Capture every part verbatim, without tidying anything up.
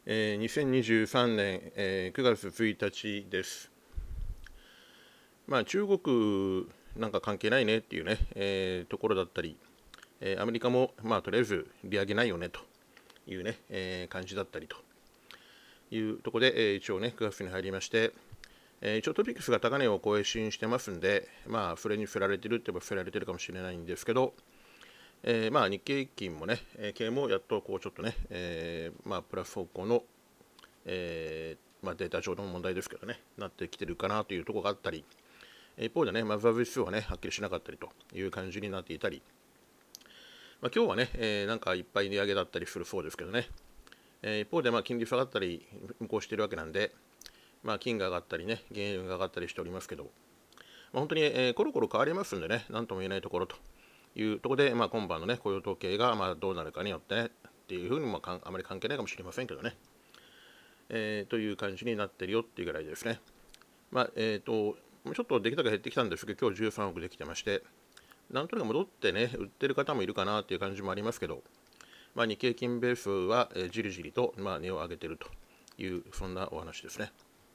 えー、にせんにじゅうさんねん、えー、くがつついたちです。まあ、中国なんか関係ないねっていうね、えーところだったり、えーアメリカも、まあ、とりあえず利上げないよねというね、えー感じだったりというところで、えー一応ね、くがつに入りまして、えー一応トピックスが高値を更新してますんで、まあ、それに振られてるって言えば振られてるかもしれないんですけど、えーまあ、日経平均もね、えー系もやっとこうちょっとね、えーまあ、プラス方向のえーまあ、データ上の問題ですけどね、なってきてるかなというところがあったり、一方でね、マザーズ指数はね、はっきりしなかったりという感じになっていたり、まあ、今日はね、えーなんかいっぱい値上げだったりするそうですけどね、えー一方でまあ金利下がったり、向こうしているわけなんで、まあ、金が上がったりね、原油が上がったりしておりますけど、まあ、本当に、えーコロコロ変わりますんでね、なんとも言えないところというところで、まあ、今晩のね、雇用統計がまあどうなるかによってね、っていうふうにもあまり関係ないかもしれませんけどね、えーという感じになってるよっていうぐらいですね。まあ、えっ、ー、と、ちょっと出来高減ってきたんですけど、今日じゅうさんおくできてまして、なんとなく戻ってね、売ってる方もいるかなっていう感じもありますけど、まあ、日経金ベースは、えーじりじりと、まあ、値を上げているという、そんなお話ですね。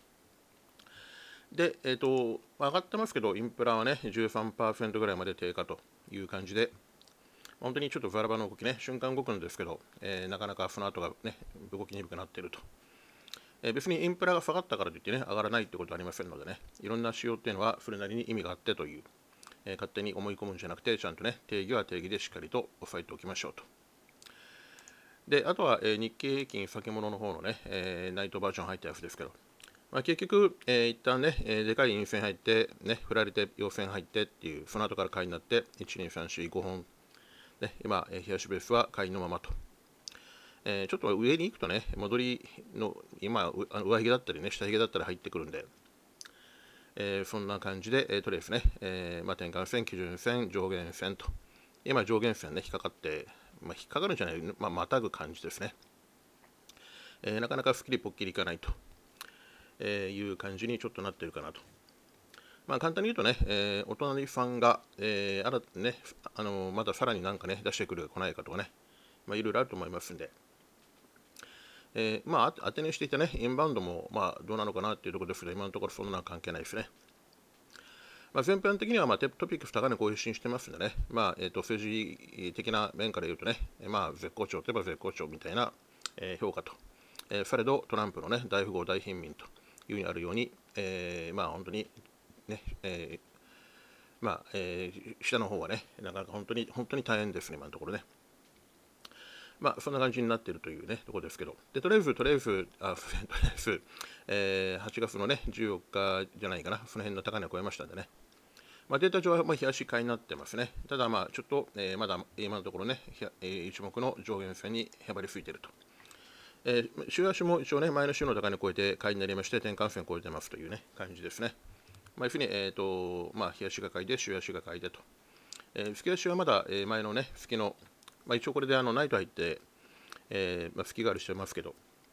で、えっ、ー、と、上がってますけど、インプラはね、じゅうさんパーセントぐらいまで低下という感じで、本当にちょっとザラバの動きね、瞬間動くんですけど、えーなかなかその後がね、動きにくくなっていると。えー別にインプラが下がったからといってね、上がらないってことはありませんのでね、いろんな仕様っていうのはそれなりに意味があってという、えー勝手に思い込むんじゃなくて、ちゃんとね、定義は定義でしっかりと押さえておきましょうと。で、あとは、えー日経平均先物の方のね、えーナイトバージョン入ったやつですけど、まあ、結局、えー一旦ね、えーでかい陰線入って、ね、振られて陽線入ってっていう、その後から買いになって、いち、に、さん、よん、ごほん、ね、今、えー、冷やしベースは買いのままと。えーちょっと上に行くとね、戻りの、今、上髭だったりね、下髭だったり入ってくるんで、えーそんな感じで、えーとりあえずね、えーまあ、転換線、基準線、上限線と、今、上限線ね、引っかかって、まあ、引っかかるんじゃない、まあ、またぐ感じですね。えーなかなかすっきりぽっきりいかないと、えーいう感じにちょっとなってるかなと。まあ、簡単に言うとね、えーお隣さんが、えー、新たにね、あのーまださらになんかね、出してくるか来ないかとかね、まあ、いろいろあると思いますんで、えーまあ、当てにしていたね、インバウンドも、まあ、どうなのかなっていうところですけど、今のところそんな関係ないですね。まあ、全般的には、まあ、トピックス高値更新してますんでね、まあえー、と政治的な面から言うとね、まあ、絶好調といえば絶好調みたいな、えー評価と、えーされどトランプの、ね、大富豪、大貧民というにあるように、えーまあ、本当にね、えーまあえー下の方はね、なかなか本当に本当に大変ですね、今のところね。まあ、そんな感じになっているというね、ところですけど、でとりあえず、とりあえず、あとりあえず、えーはちがつのね、じゅうよっかじゃないかな、その辺の高値を超えましたんでね、まあ、データ上はまあ冷やし買いになってますね。ただ、まあちょっと、えーまだ今のところね、えー一目の上限線にへばりついていると。えー週足も一応ね、前の週の高値を超えて買いになりまして、転換線を超えてますというね、感じですね。まあ、要するに、えーとまあ、冷やしが買いで、週足が買いでと。えー、月足はまだ、えー前のね、月の、まあ、一応これであのナイト入って、えーまあ、月替わりしてますけど、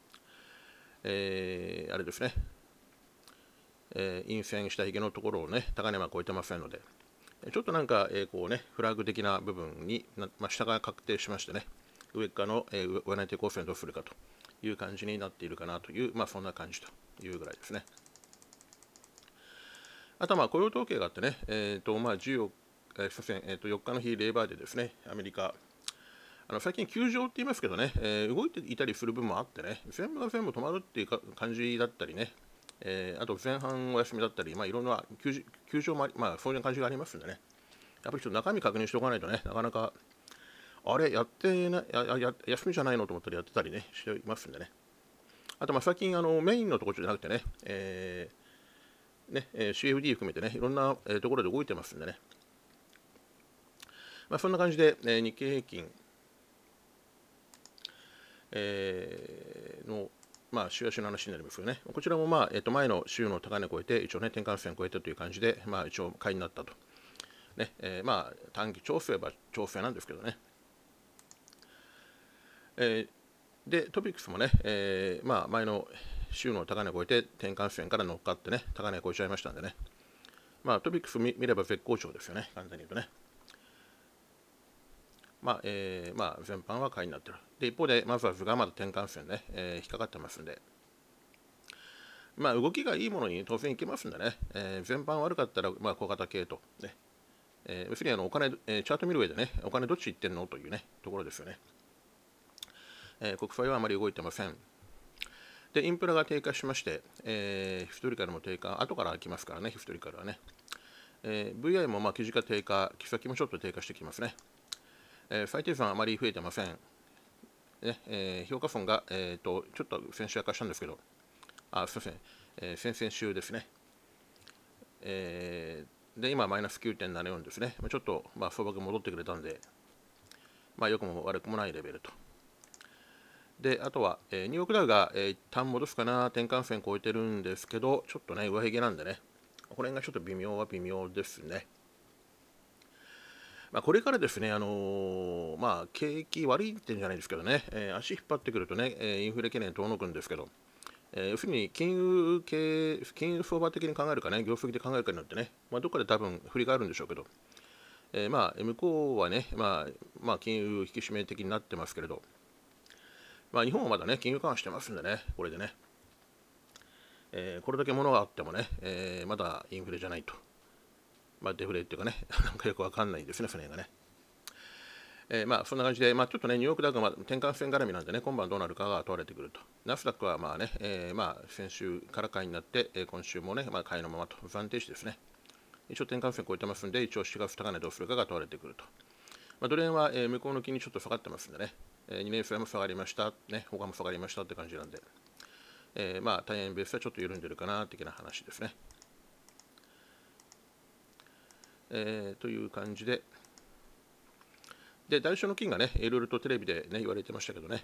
えーあれですね、えー陰線下髭のところをね、高値は超えてませんので、ちょっとなんか、えーこうね、フラグ的な部分に、まあ、下が確定しましてね、上側の、えー、上内抵抗線どうするかという感じになっているかなという、まあ、そんな感じというぐらいですね。あとはまあ雇用統計があってね、えーとまあ、じゅうよっか、えーえー、とよっかの日、レーバーでですね、アメリカ、あの最近、休場って言いますけどね、えー動いていたりする部分もあってね、全部が全部止まるっていうか感じだったりね、えーあと前半お休みだったり、まあ、いろんな休休場もあり、まあ、そういう感じがありますんでね、やっぱりちょっと中身確認しておかないとね、なかなか、あれ、やってなややや休みじゃないのと思ったらやってたりね、していますんでね。あと、まあ最近あの、メインのところじゃなくてね、えーねえー シーエフディー 含めてね、いろんな、えーところで動いてますんでね。まあ、そんな感じで、えー日経平均、えーの、まあ、週足の話になりますよね。こちらも、まあえー、と前の週の高値を超えて、一応ね、転換線を超えてという感じで、まあ、一応買いになったと。ねえーまあ、短期調整は調整なんですけどね。えーで、トピックスもね、えーまあ、前の週の高値を超えて、転換線から乗っかってね、高値を超えちゃいましたんでね。まあ、トピックス見見れば絶好調ですよね、簡単に言うとね。 まあえーまあ、全般は買いになっている。で一方で、マザーズがまだ転換線ね、えー引っかかってますんで、まあ、動きがいいものに当然いきますんでね、えー全般悪かったら、まあ、小型系と、ねえー、要するにあのお金、えーチャート見る上でね、お金どっち行ってんのというね、ところですよね。えー国債はあまり動いてません。で、インフラが低下しまして、えーヒストリカルも低下、後から来ますからね、ヒストリカルはね。えー、ブイアイ もまあ基軸が低下、基先もちょっと低下してきますね。えー、最低算あまり増えてません。ねえー評価損が、えーと、ちょっと先週明かしたんですけど、あ、すみません、えー先々週ですね。えーで、今、マイナス きゅうてんななよん ですね。ちょっと、まあ、相場が戻ってくれたんで、まあ、良くも悪くもないレベルと。で、あとは、えーニューヨークダウが、えー一旦戻すかな、転換線超えてるんですけど、ちょっとね、上髭なんでね、これがちょっと微妙は微妙ですね。まあ、これからですね、あのーまあ、景気悪いってんじゃないですけどね、えー足引っ張ってくるとね、えーインフレ懸念遠のくんですけど、えー要するに金融系、金融相場的に考えるかね、業績で考えるかによってね、まあ、どっかで多分振り返るんでしょうけど、えーまあ、向こうはね、まあ、まあ、金融引き締め的になってますけれど、まあ、日本はまだね、金融緩和してますんでね、これでね、えーこれだけ物があってもね、えーまだインフレじゃないと。まあ、デフレっていうかね、なんかよくわかんないんですね、それがね。えーまあ、そんな感じで、まあ、ちょっとね、ニューヨークダウがまあ転換線絡みなんでね、今晩どうなるかが問われてくると。ナスダックはまあね、えーまあ、先週から買いになって、えー今週もね、まあ、買いのままと、不安定視ですね。一応転換線超えてますんで、一応しがつ高値どうするかが問われてくると。まあ、ドル円は、えー向こうの金にちょっと下がってますんでね、えー、にねん債も下がりました、ね、他も下がりましたって感じなんで、えーまあ、対円ベースはちょっと緩んでるかな、的な話ですね。えーという感じで、で、代償の金がね、いろいろとテレビで、ね、言われてましたけどね、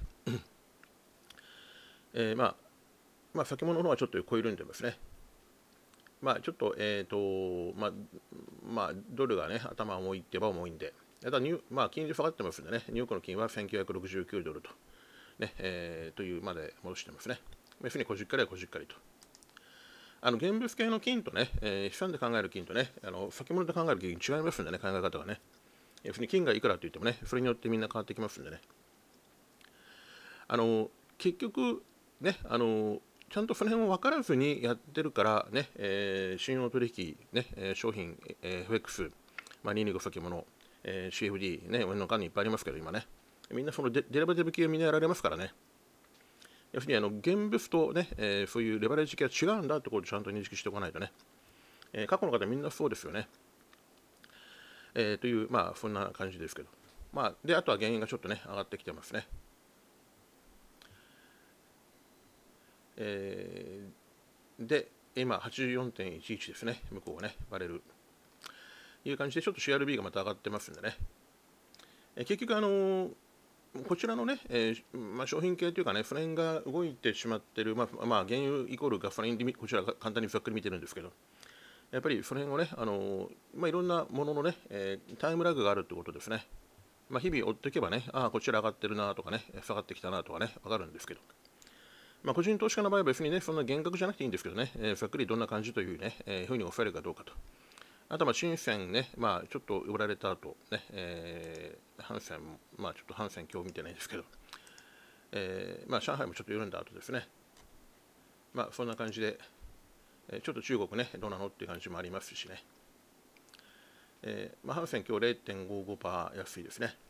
えーまあ、まあ、先物の方はちょっと超えるんでますね。まあ、ちょっと、えっ、と、まあ、まあ、ドルがね、頭重いって言えば重いんで、ただニュ、まあ、金利下がってますんでね、ニューヨークの金はせんきゅうひゃくろくじゅうきゅうドルと、ね、えーというまで戻してますね。要するにこじっかりはこじっかりと。あの現物系の金とね、えー資産で考える金とね、あの先物で考える金違いますんでね、考え方がね。要するに金がいくらといってもね、それによってみんな変わってきますんでね。あの結局ね、あのちゃんとその辺を分からずにやってるからね、えー信用取引、ね、えー商品、えーエフエックス、まあ、にひゃくにじゅうご先物、えー、シーエフディー、ね、上の間にいっぱいありますけど、今ね、みんなそのデデリバティブ系をみんなやられますからね。要するにあの現物とね、えーそういうレバレッジ系は違うんだってことをちゃんと認識しておかないとね、えー過去の方みんなそうですよね。えーという、まあ、そんな感じですけど。まあ、で、あとは原因がちょっとね、上がってきてますね。えーで、今、はちじゅうよんてんいちいちですね、向こうはね、バレル。いう感じで、ちょっと シーアールビー がまた上がってますんでね。えー結局、あのーこちらのね、えーまあ、商品系というかね、その辺が動いてしまっている、まあ、まあ、原油イコールガソリンでこちらが簡単にざっくり見てるんですけど、やっぱりその辺をね、あのーまあ、いろんなもののね、えータイムラグがあるということですね。まあ、日々追っていけばね、ああ、こちら上がってるなとかね、下がってきたなとかね、わかるんですけど、まあ、個人投資家の場合は別にね、そんな厳格じゃなくていいんですけどね、えーざっくりどんな感じというね、えー、ふうに抑えるかどうかと。あとは、深センね、まあ、ちょっと売られた後、ね、えー、ハンセンも、まあ、ちょっとハンセン今日見てないですけど、えー、まあ、上海もちょっと緩んだ後ですね。まあ、そんな感じで、えーちょっと中国ね、どうなのっていう感じもありますしね。えーまあ、ハンセン今日 れいてんごごパーセント 安いですね。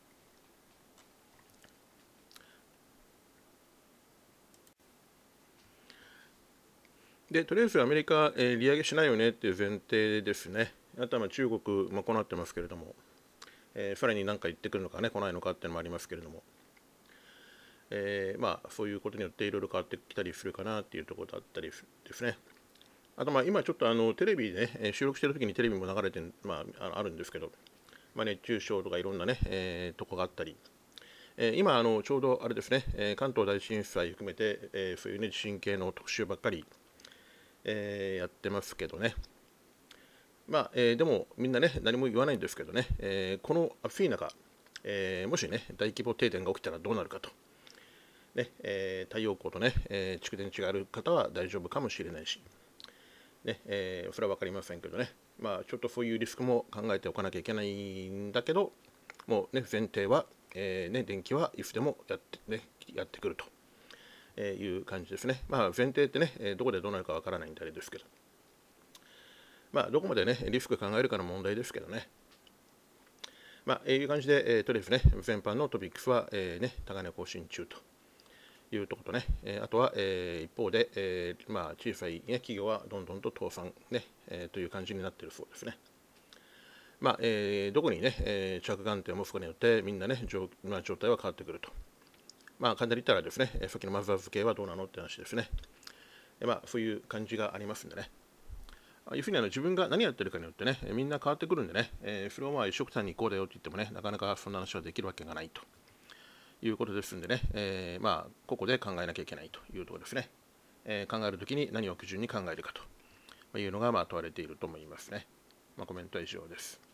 で、とりあえずアメリカ、えー利上げしないよねっていう前提ですね。あとはまあ中国、まあ、こうなってますけれども、えーさらに何か言ってくるのかね、来ないのかっていうのもありますけれども、えーまあ、そういうことによっていろいろ変わってきたりするかなっていうところだったりですね。あと、まあ今ちょっとあのテレビで、ね、収録している時にテレビも流れて、まあ、あるんですけど、まあ、熱中症とかいろんなね、えーとこがあったり、えー今あの、ちょうどあれですね、えー関東大震災含めて、えーそういう、ね、地震系の特集ばっかり、えーやってますけどね。まあ、えーでもみんなね、何も言わないんですけどね、えーこの暑い中、えーもしね、大規模停電が起きたらどうなるかと。ねえー太陽光とね、えー蓄電池がある方は大丈夫かもしれないし、ねえーそれは分かりませんけどね、まあ、ちょっとそういうリスクも考えておかなきゃいけないんだけど、 もうね、前提は、えーね、電気は if でもやって、ね、やってくると、えー、いう感じですね。まあ、前提ってね、えー、どこでどうなるかわからないんであれですけど、まあ、どこまでね、リスク考えるかの問題ですけどね。まあ、いう感じで、えー、とりあえずね、全般のトピックスは、えーね、高値更新中というところとね、えー、あとは、えー、一方で、えーまあ、小さい、ね、企業はどんどんと倒産、ねえー、という感じになっているそうですね。まあえー、どこにね、えー、着眼点を持つかによってみんなね、状まあ、状態は変わってくると。まあ、簡単に言ったらですね、えー、さっきのマザーズ系はどうなのって話ですね。えまあ、そういう感じがありますんでね。ああいうふうにあの自分が何やってるかによってね、みんな変わってくるんでね、えー、それをまあ一緒くたに行こうだよって言ってもね、なかなかそんな話はできるわけがないということですんでね、えー、まあ、ここで考えなきゃいけないというところですね。えー、考えるときに何を基準に考えるかというのがまあ問われていると思いますね。まあ、コメントは以上です。